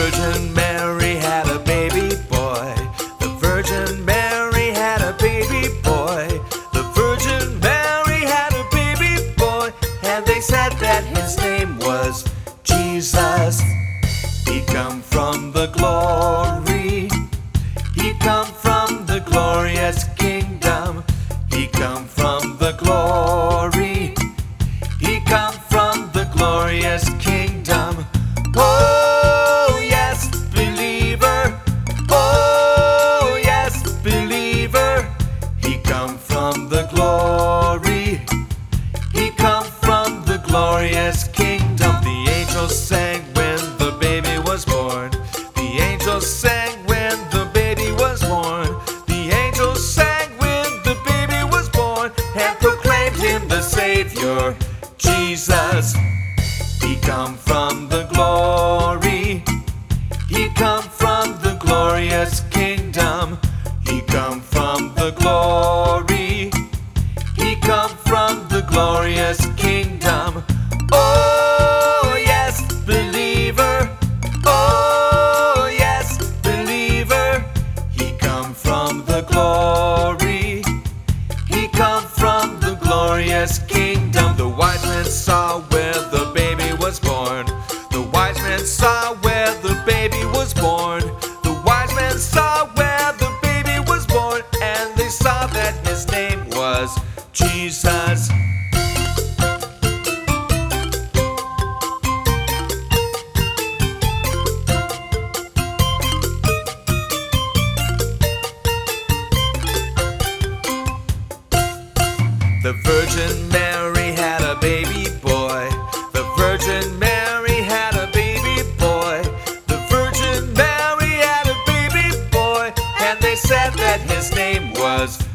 Virgin Mary had a baby boy. The Virgin Mary had a baby boy. The Virgin Mary had a baby boy. And they said that his name was Jesus. He come from the glory. He come from the glorious kingdom. He come from the glory. He come from the glorious kingdom. Oh yes, believer. Oh yes, believer. He come from the glory. He come from the glorious kingdom. The angels sang when the baby was born. The angels sang when the baby was born. The angels sang when the baby was born and proclaimed him the Savior, Jesus. He come from the glory. He come from the glorious kingdom. He come from the glory. He come from the glorious kingdom. Oh yes, believer. Oh yes, believer. He come from the glory. He come from the glorious kingdom. The wise men saw where the baby was born. The wise men saw where the baby was born. The wise men saw where the baby was born, and they saw that his name was Jesus. The Virgin Mary had a baby boy. The Virgin Mary had a baby boy. The Virgin Mary had a baby boy, and they said that his name was